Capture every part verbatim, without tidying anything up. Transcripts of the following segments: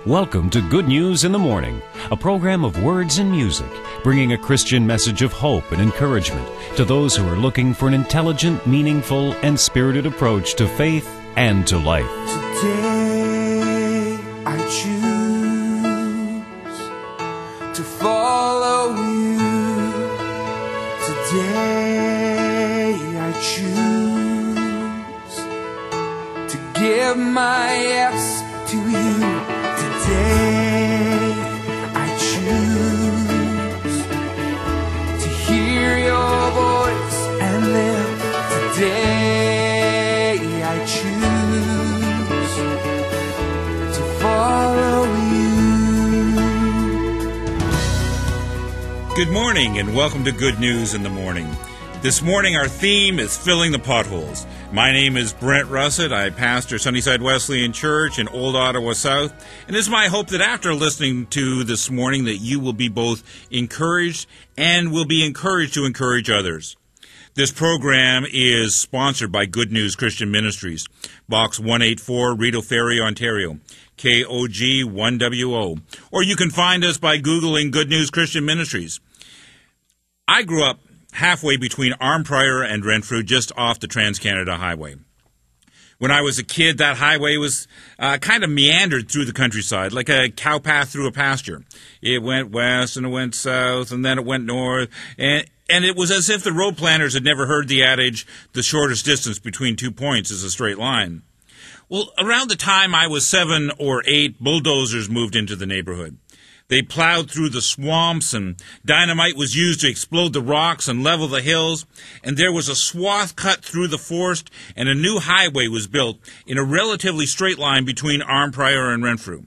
Welcome to Good News in the Morning, a program of words and music, bringing a Christian message of hope and encouragement to those who are looking for an intelligent, meaningful, and spirited approach to faith and to life. Today I choose to follow you. Today I choose to give my yes to you. Today I choose to hear your voice and live. Today I choose to follow you. Good morning and welcome to Good News in the Morning. This morning our theme is filling the potholes. My name is Brent Russett. I pastor Sunnyside Wesleyan Church in Old Ottawa South. And it's my hope that after listening to this morning that you will be both encouraged and will be encouraged to encourage others. This program is sponsored by Good News Christian Ministries, Box one eighty-four, Rideau Ferry, Ontario, K O G one W O. Or you can find us by Googling Good News Christian Ministries. I grew up halfway between Arnprior and Renfrew, just off the Trans-Canada Highway. When I was a kid, that highway was uh, kind of meandered through the countryside, like a cow path through a pasture. It went west and it went south, and then it went north, and, and it was as if the road planners had never heard the adage, the shortest distance between two points is a straight line. Well, around the time I was seven or eight, bulldozers moved into the neighborhood. They plowed through the swamps, and dynamite was used to explode the rocks and level the hills, and there was a swath cut through the forest, and a new highway was built in a relatively straight line between Arnprior and Renfrew.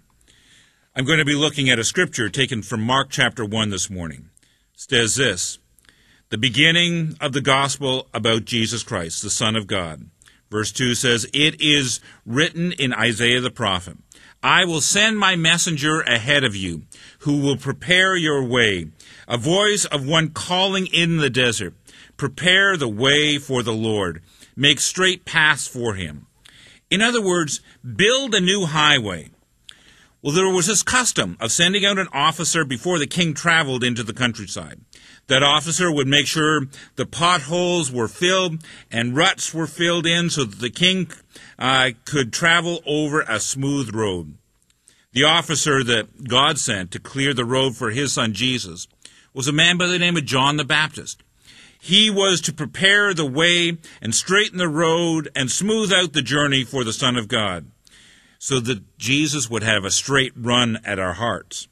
I'm going to be looking at a scripture taken from Mark chapter one this morning. It says this, the beginning of the gospel about Jesus Christ, the Son of God. Verse two says, it is written in Isaiah the prophet, I will send my messenger ahead of you, who will prepare your way, a voice of one calling in the desert. Prepare the way for the Lord. Make straight paths for him. In other words, build a new highway. Well, there was this custom of sending out an officer before the king traveled into the countryside. That officer would make sure the potholes were filled and ruts were filled in so that the king uh, could travel over a smooth road. The officer that God sent to clear the road for his son Jesus was a man by the name of John the Baptist. He was to prepare the way and straighten the road and smooth out the journey for the Son of God so that Jesus would have a straight run at our hearts.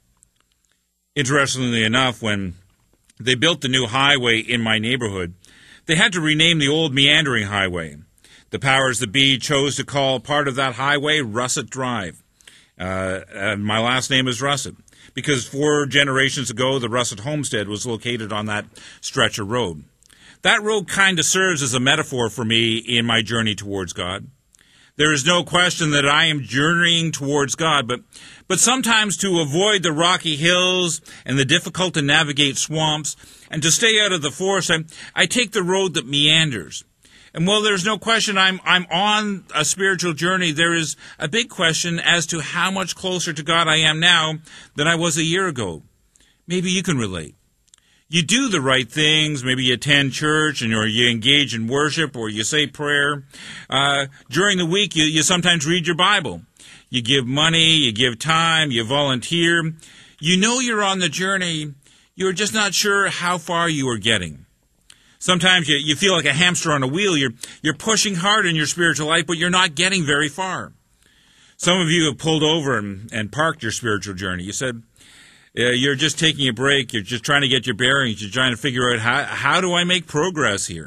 Interestingly enough, when they built the new highway in my neighborhood, they had to rename the old meandering highway. The powers that be chose to call part of that highway Russett Drive. Uh, and my last name is Russett, because four generations ago, the Russett homestead was located on that stretch of road. That road kind of serves as a metaphor for me in my journey towards God. There is no question that I am journeying towards God, but, but sometimes to avoid the rocky hills and the difficult to navigate swamps, and to stay out of the forest, I, I take the road that meanders. And while there's no question I'm, I'm on a spiritual journey, there is a big question as to how much closer to God I am now than I was a year ago. Maybe you can relate. You do the right things, maybe you attend church, and or you engage in worship, or you say prayer. Uh, during the week, you, you sometimes read your Bible. You give money, you give time, you volunteer. You know you're on the journey, you're just not sure how far you are getting. Sometimes you, you feel like a hamster on a wheel. You're, you're pushing hard in your spiritual life, but you're not getting very far. Some of you have pulled over and, and parked your spiritual journey. You said, uh, you're just taking a break. You're just trying to get your bearings. You're trying to figure out, how, how do I make progress here?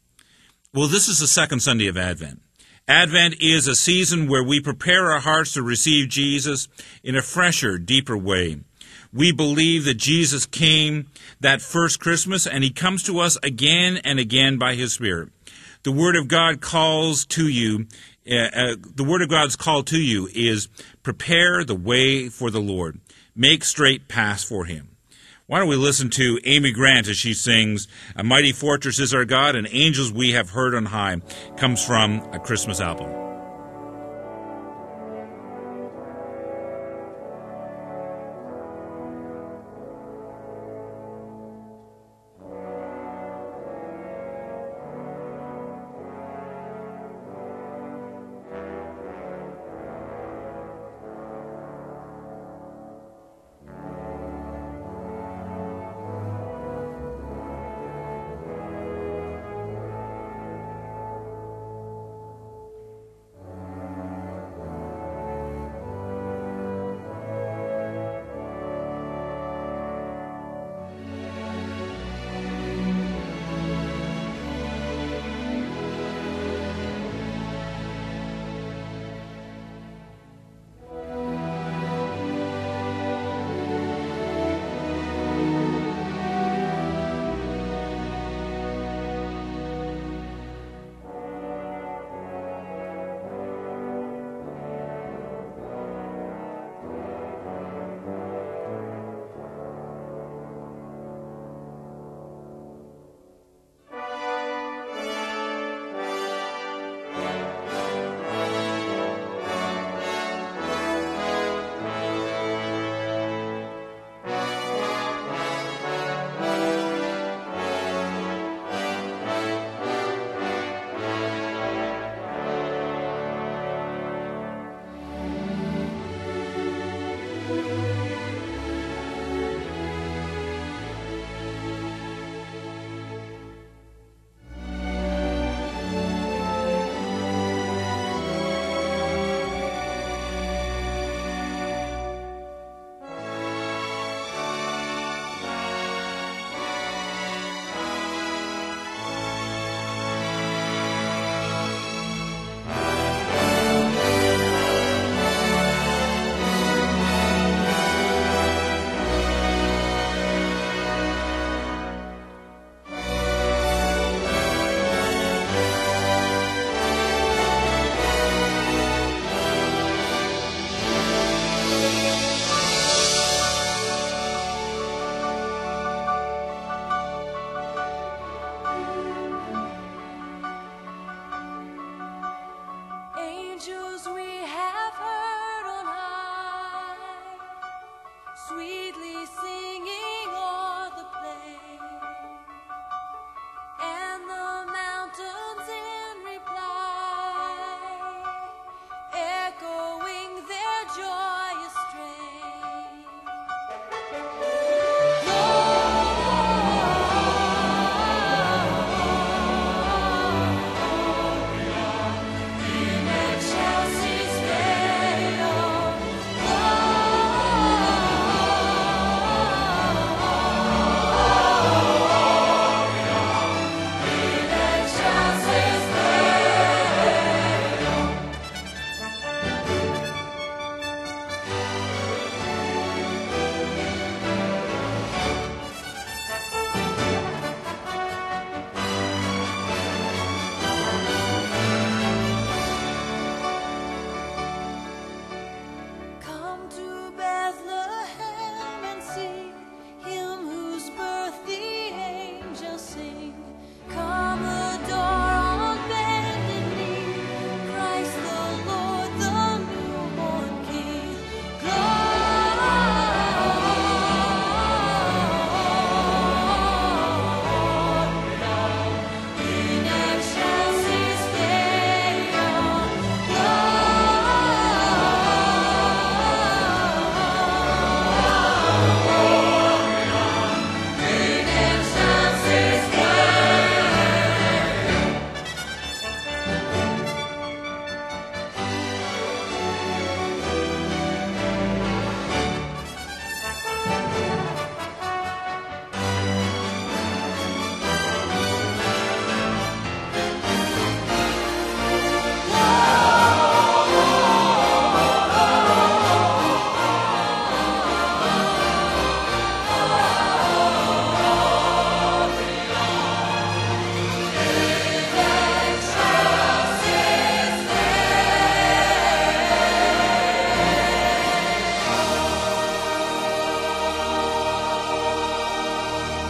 Well, this is the second Sunday of Advent. Advent is a season where we prepare our hearts to receive Jesus in a fresher, deeper way. We believe that Jesus came that first Christmas, and he comes to us again and again by his Spirit. The Word of God calls to you, uh, uh, the Word of God's call to you is prepare the way for the Lord. Make straight paths for him. Why don't we listen to Amy Grant as she sings, A Mighty Fortress is Our God, and Angels We Have Heard on High, comes from a Christmas album.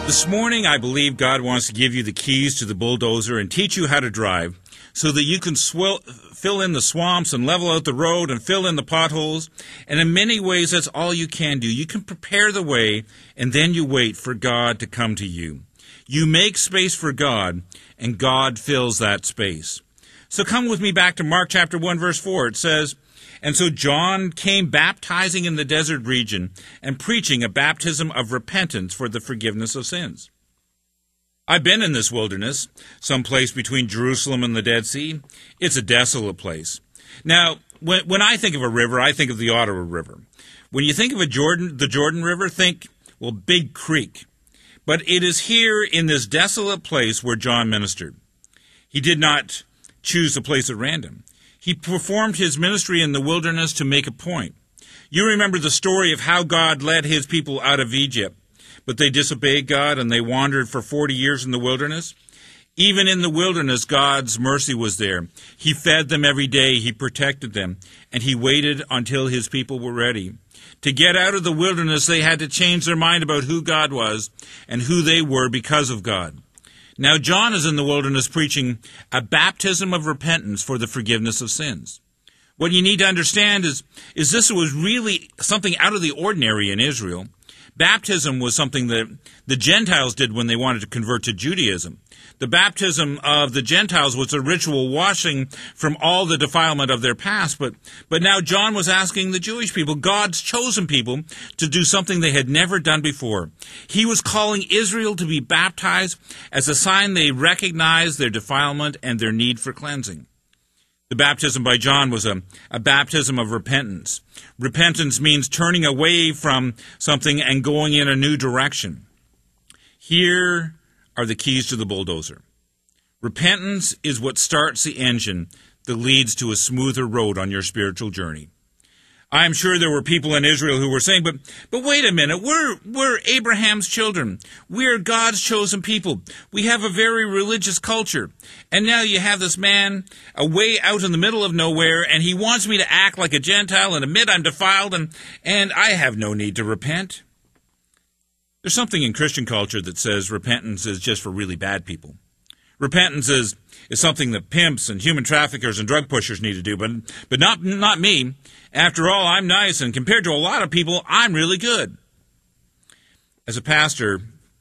This morning, I believe God wants to give you the keys to the bulldozer and teach you how to drive so that you can swill, fill in the swamps and level out the road and fill in the potholes. And in many ways, that's all you can do. You can prepare the way, and then you wait for God to come to you. You make space for God, and God fills that space. So come with me back to Mark chapter one, verse four. It says, "And so John came baptizing in the desert region and preaching a baptism of repentance for the forgiveness of sins." I've been in this wilderness, some place between Jerusalem and the Dead Sea. It's a desolate place. Now, when, when I think of a river, I think of the Ottawa River. When you think of a Jordan, the Jordan River, think, well, Big Creek. But it is here in this desolate place where John ministered. He did not choose a place at random. He performed his ministry in the wilderness to make a point. You remember the story of how God led his people out of Egypt, but they disobeyed God and they wandered for forty years in the wilderness. Even in the wilderness, God's mercy was there. He fed them every day, he protected them, and he waited until his people were ready. To get out of the wilderness, they had to change their mind about who God was and who they were because of God. Now, John is in the wilderness preaching a baptism of repentance for the forgiveness of sins. What you need to understand is, is this was really something out of the ordinary in Israel. Baptism was something that the Gentiles did when they wanted to convert to Judaism. The baptism of the Gentiles was a ritual washing from all the defilement of their past, but, but now John was asking the Jewish people, God's chosen people, to do something they had never done before. He was calling Israel to be baptized as a sign they recognized their defilement and their need for cleansing. The baptism by John was a, a baptism of repentance. Repentance means turning away from something and going in a new direction. Here are the keys to the bulldozer. Repentance is what starts the engine that leads to a smoother road on your spiritual journey. I'm sure there were people in Israel who were saying, but but wait a minute, we're we're Abraham's children. We're God's chosen people. We have a very religious culture. And now you have this man away out in the middle of nowhere, and he wants me to act like a Gentile and admit I'm defiled, and, and I have no need to repent. There's something in Christian culture that says repentance is just for really bad people. Repentance is, is something that pimps and human traffickers and drug pushers need to do, but, but not, not me. After all, I'm nice, and compared to a lot of people, I'm really good. As a pastor,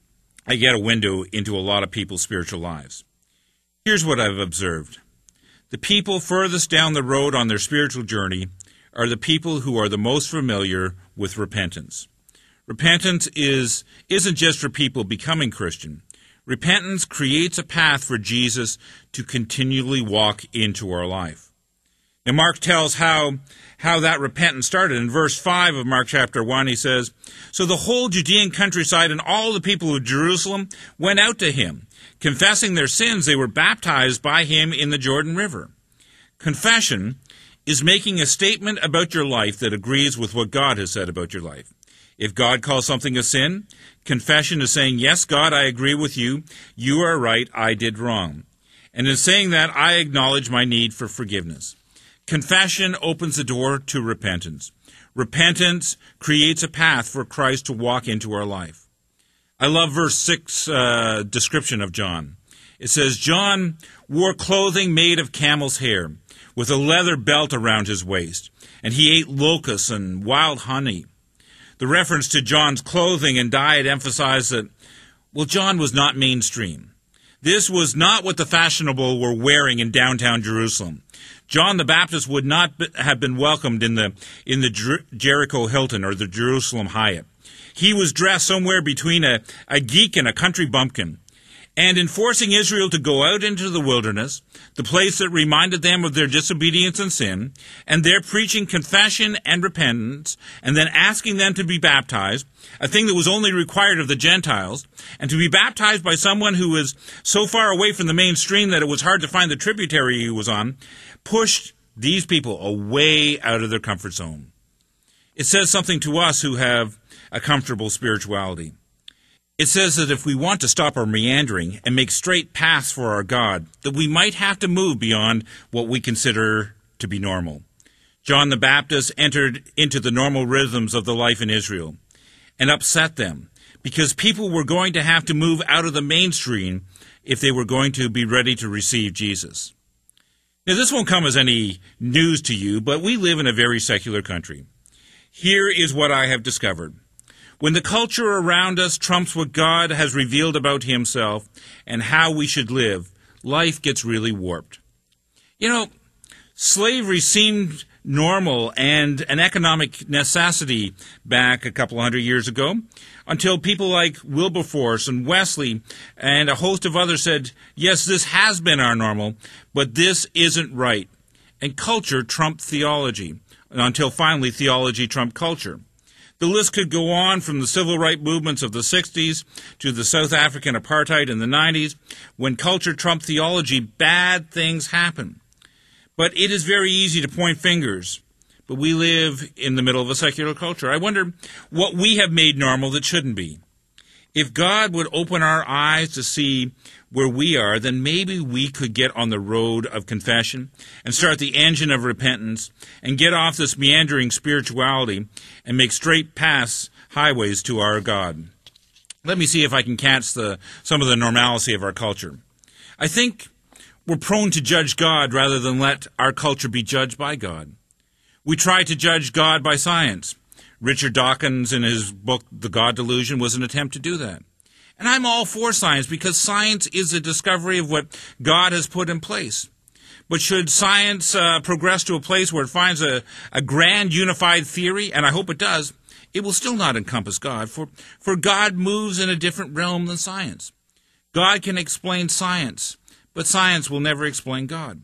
I get a window into a lot of people's spiritual lives. Here's what I've observed. The people furthest down the road on their spiritual journey are the people who are the most familiar with repentance. Repentance is, isn't just for people becoming Christian. Repentance creates a path for Jesus to continually walk into our life. Now, Mark tells how, how that repentance started. In verse five of Mark chapter one, he says, "So the whole Judean countryside and all the people of Jerusalem went out to him. Confessing their sins, they were baptized by him in the Jordan River." Confession is making a statement about your life that agrees with what God has said about your life. If God calls something a sin, confession is saying, yes, God, I agree with you. You are right. I did wrong. And in saying that, I acknowledge my need for forgiveness. Confession opens the door to repentance. Repentance creates a path for Christ to walk into our life. I love verse six uh, description of John. It says, "John wore clothing made of camel's hair, with a leather belt around his waist, and he ate locusts and wild honey." The reference to John's clothing and diet emphasized that, well, John was not mainstream. This was not what the fashionable were wearing in downtown Jerusalem. John the Baptist would not have been welcomed in the in the Jer- Jericho Hilton or the Jerusalem Hyatt. He was dressed somewhere between a, a geek and a country bumpkin. And in forcing Israel to go out into the wilderness, the place that reminded them of their disobedience and sin, and they're preaching confession and repentance, and then asking them to be baptized, a thing that was only required of the Gentiles, and to be baptized by someone who was so far away from the mainstream that it was hard to find the tributary he was on, pushed these people away out of their comfort zone. It says something to us who have a comfortable spirituality. It says that if we want to stop our meandering and make straight paths for our God, that we might have to move beyond what we consider to be normal. John the Baptist entered into the normal rhythms of the life in Israel and upset them because people were going to have to move out of the mainstream if they were going to be ready to receive Jesus. Now, this won't come as any news to you, but we live in a very secular country. Here is what I have discovered. When the culture around us trumps what God has revealed about himself and how we should live, life gets really warped. You know, slavery seemed normal and an economic necessity back a couple hundred years ago, until people like Wilberforce and Wesley and a host of others said, yes, this has been our normal, but this isn't right. And culture trumped theology, until finally theology trumped culture. The list could go on from the civil rights movements of the sixties to the South African apartheid in the nineties. When culture trumped theology, bad things happen. But it is very easy to point fingers. But we live in the middle of a secular culture. I wonder what we have made normal that shouldn't be. If God would open our eyes to see where we are, then maybe we could get on the road of confession and start the engine of repentance and get off this meandering spirituality and make straight paths, highways to our God. Let me see if I can catch the, some of the normalcy of our culture. I think we're prone to judge God rather than let our culture be judged by God. We try to judge God by science. Richard Dawkins, in his book, The God Delusion, was an attempt to do that. And I'm all for science because science is a discovery of what God has put in place. But should science uh, progress to a place where it finds a, a grand unified theory, and I hope it does, it will still not encompass God, for, for God moves in a different realm than science. God can explain science, but science will never explain God.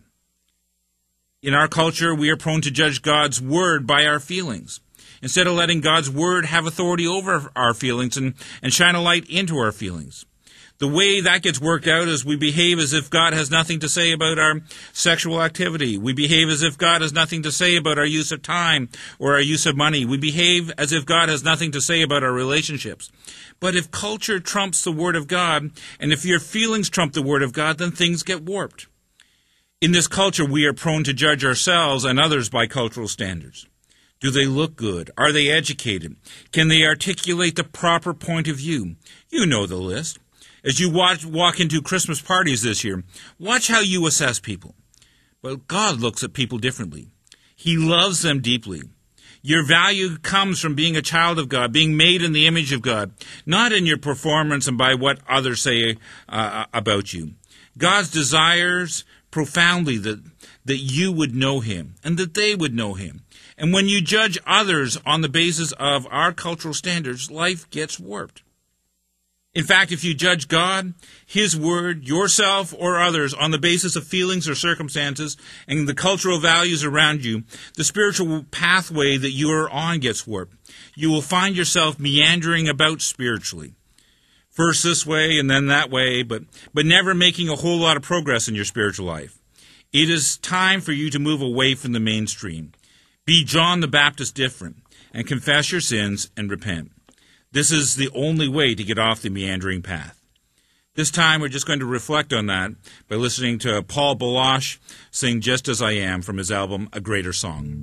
In our culture, we are prone to judge God's word by our feelings, instead of letting God's word have authority over our feelings and, and shine a light into our feelings. The way that gets worked out is we behave as if God has nothing to say about our sexual activity. We behave as if God has nothing to say about our use of time or our use of money. We behave as if God has nothing to say about our relationships. But if culture trumps the Word of God, and if your feelings trump the Word of God, then things get warped. In this culture, we are prone to judge ourselves and others by cultural standards. Do they look good? Are they educated? Can they articulate the proper point of view? You know the list. As you watch, walk into Christmas parties this year, watch how you assess people. But God looks at people differently. He loves them deeply. Your value comes from being a child of God, being made in the image of God, not in your performance and by what others say uh, about you. God desires profoundly that, that you would know Him and that they would know Him. And when you judge others on the basis of our cultural standards, life gets warped. In fact, if you judge God, His Word, yourself, or others on the basis of feelings or circumstances and the cultural values around you, the spiritual pathway that you are on gets warped. You will find yourself meandering about spiritually. First this way and then that way, but, but never making a whole lot of progress in your spiritual life. It is time for you to move away from the mainstream. Be John the Baptist different, and confess your sins and repent. This is the only way to get off the meandering path. This time we're just going to reflect on that by listening to Paul Baloche sing Just As I Am from his album A Greater Song.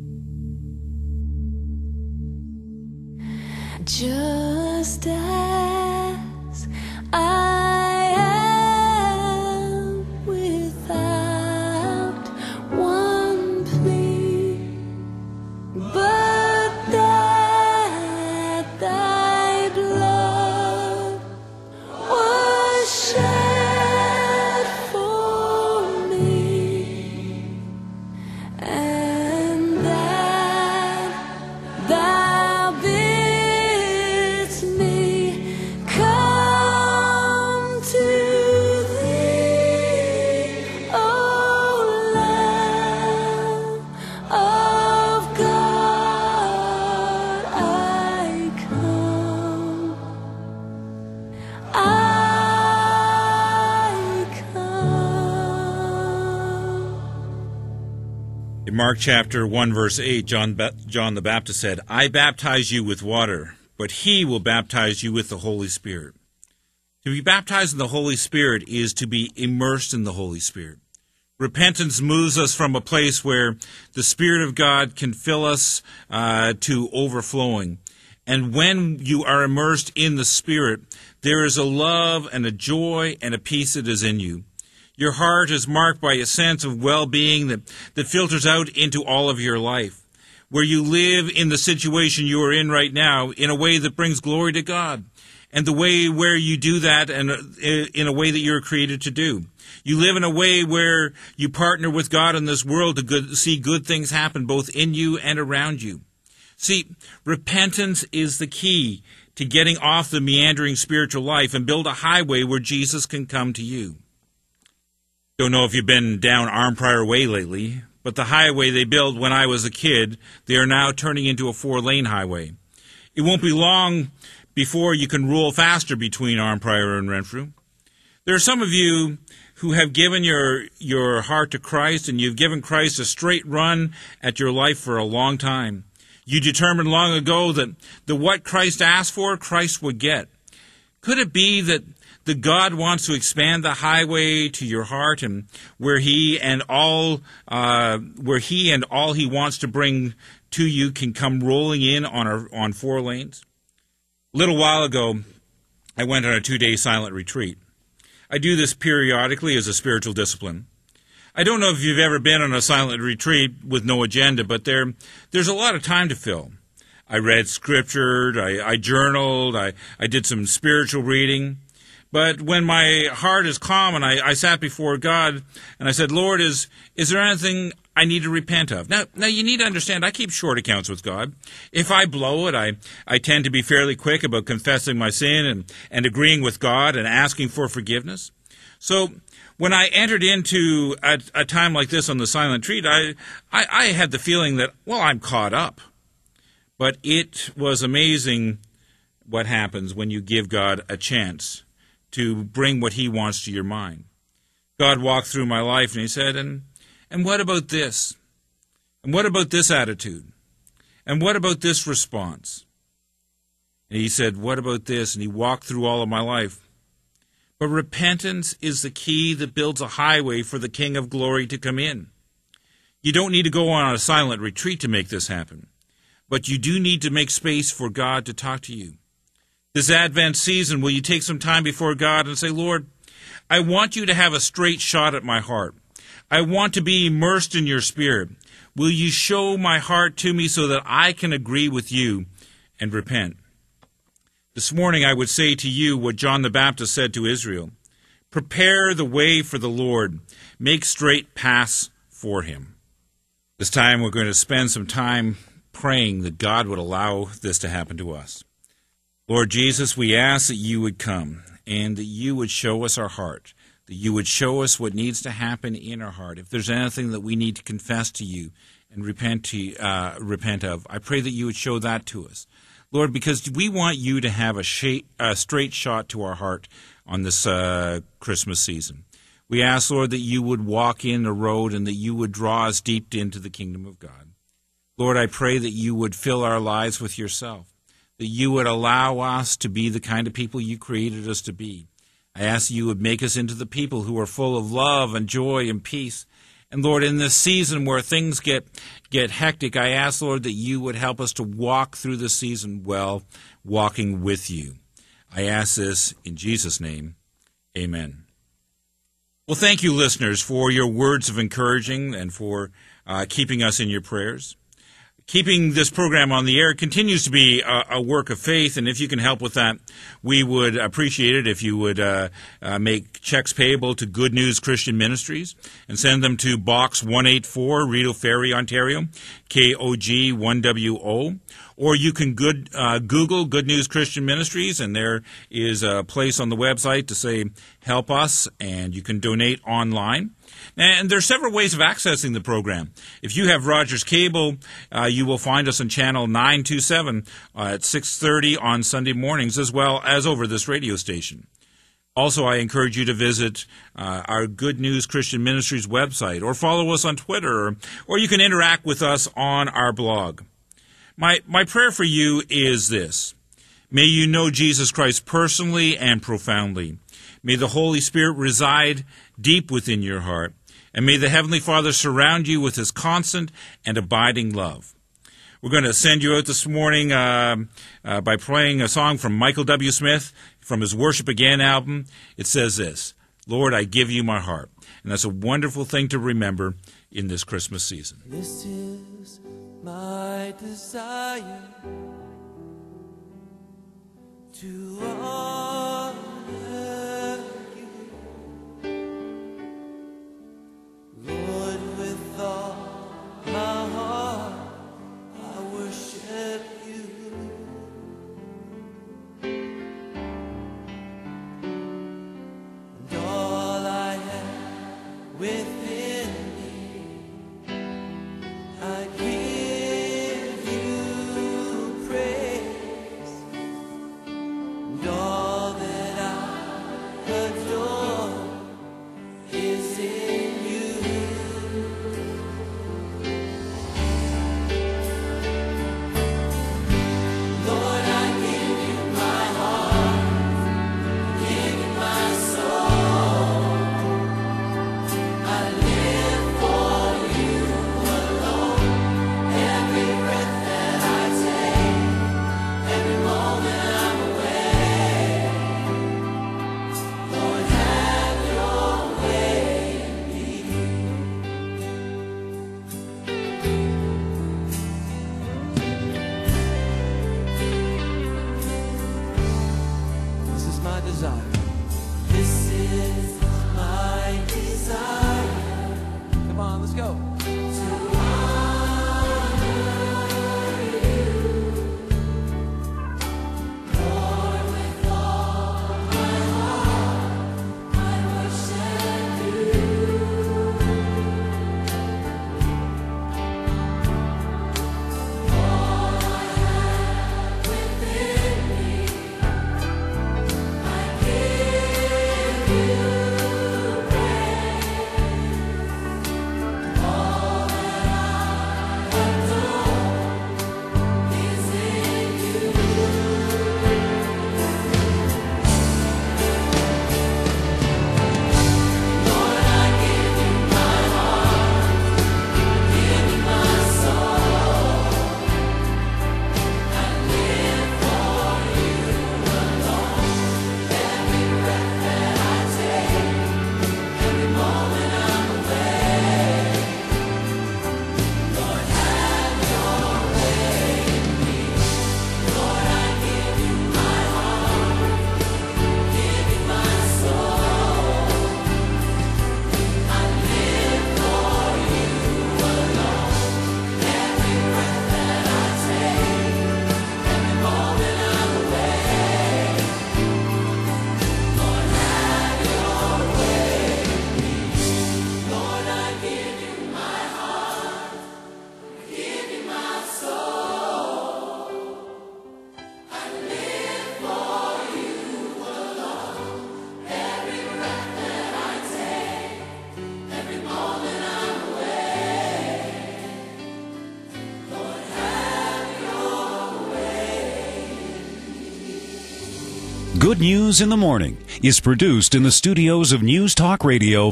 Just as I am without one plea, but that thy blood was shed for me, and that thou bidst me come to thee, O Lamb of God, I come, I come. In Mark chapter one, verse eight, John, ba- John the Baptist said, I baptize you with water, but He will baptize you with the Holy Spirit. To be baptized in the Holy Spirit is to be immersed in the Holy Spirit. Repentance moves us from a place where the Spirit of God can fill us uh, to overflowing. And when you are immersed in the Spirit, there is a love and a joy and a peace that is in you. Your heart is marked by a sense of well-being that, that filters out into all of your life, where you live in the situation you are in right now in a way that brings glory to God, and the way where you do that and in a way that you're created to do. You live in a way where you partner with God in this world to good, see good things happen both in you and around you. See, repentance is the key to getting off the meandering spiritual life and build a highway where Jesus can come to you. Don't know if you've been down Arnprior Way lately, but the highway they built when I was a kid, they are now turning into a four-lane highway. It won't be long before you can roll faster between Arnprior and Renfrew. There are some of you who have given your, your heart to Christ, and you've given Christ a straight run at your life for a long time. You determined long ago that, that what Christ asked for, Christ would get. Could it be that, that God wants to expand the highway to your heart, and where He and all uh, where He and all He wants to bring to you can come rolling in on our, on four lanes? A little while ago, I went on a two-day silent retreat. I do this periodically as a spiritual discipline. I don't know if you've ever been on a silent retreat with no agenda, but there, there's a lot of time to fill. I read scripture, I, I journaled, I, I did some spiritual reading. But when my heart is calm and I, I sat before God and I said, Lord, is, is there anything I need to repent of? Now, now you need to understand, I keep short accounts with God. If I blow it, I, I tend to be fairly quick about confessing my sin and, and agreeing with God and asking for forgiveness. So when I entered into a, a time like this on the silent retreat, I, I, I had the feeling that, well, I'm caught up. But it was amazing what happens when you give God a chance to bring what He wants to your mind. God walked through my life and He said, and, and what about this? And what about this attitude? And what about this response? And He said, what about this? And He walked through all of my life. But repentance is the key that builds a highway for the King of Glory to come in. You don't need to go on a silent retreat to make this happen, but you do need to make space for God to talk to you. This Advent season, will you take some time before God and say, Lord, I want you to have a straight shot at my heart. I want to be immersed in your Spirit. Will you show my heart to me so that I can agree with you and repent? This morning I would say to you what John the Baptist said to Israel. Prepare the way for the Lord. Make straight paths for Him. This time we're going to spend some time praying that God would allow this to happen to us. Lord Jesus, we ask that you would come and that you would show us our heart, that you would show us what needs to happen in our heart. If there's anything that we need to confess to you and repent to, uh, repent of, I pray that you would show that to us. Lord, because we want you to have a, sh- a straight shot to our heart on this uh, Christmas season. We ask, Lord, that you would walk in the road and that you would draw us deep into the kingdom of God. Lord, I pray that you would fill our lives with yourself, that you would allow us to be the kind of people you created us to be. I ask that you would make us into the people who are full of love and joy and peace. And Lord, in this season where things get get hectic, I ask, Lord, that you would help us to walk through the season well, walking with you. I ask this in Jesus' name. Amen. Well, thank you, listeners, for your words of encouraging and for uh, keeping us in your prayers. Keeping this program on the air continues to be a, a work of faith, and if you can help with that, we would appreciate it if you would uh, uh, make checks payable to Good News Christian Ministries and send them to Box one eighty-four, Rideau Ferry, Ontario, K O G one W O. Or you can good, uh, Google Good News Christian Ministries, and there is a place on the website to say, help us, and you can donate online. And there are several ways of accessing the program. If you have Rogers Cable, uh, you will find us on channel nine twenty-seven uh, at six thirty on Sunday mornings, as well as over this radio station. Also, I encourage you to visit uh, our Good News Christian Ministries website, or follow us on Twitter, or, or you can interact with us on our blog. My, my prayer for you is this. May you know Jesus Christ personally and profoundly. May the Holy Spirit reside deep within your heart, and may the Heavenly Father surround you with His constant and abiding love. We're going to send you out this morning uh, uh, by playing a song from Michael W. Smith from his Worship Again album. It says this, Lord, I give you my heart. And that's a wonderful thing to remember in this Christmas season. This is my desire to honor you, Lord, with all my heart I worship you. And all I have within me, I give you praise. And all that I adore is in you. Lord, I give you my heart, give you my soul. I live for you alone. Every breath that I take, every moment I'm away. Lord, have your way in me. This is my desire. This is my desire. Come on, let's go. To honor you, Lord, with all my heart, I worship you. All I have within me, I give you praise. All that I adore is in you. Lord, I give you my heart, give you my soul. I live for you alone. Every breath that I take, every moment I'm away. Lord, have your way in me. Lord, I give you my heart, give you my soul. I live for you alone. Every breath that I take, every moment I'm away. Lord, have your way in me. Lord, I give you my heart, give you my soul. I live for you alone. Every breath that I take, every moment I'm away. Lord, have your way. Good News in the Morning is produced in the studios of News Talk Radio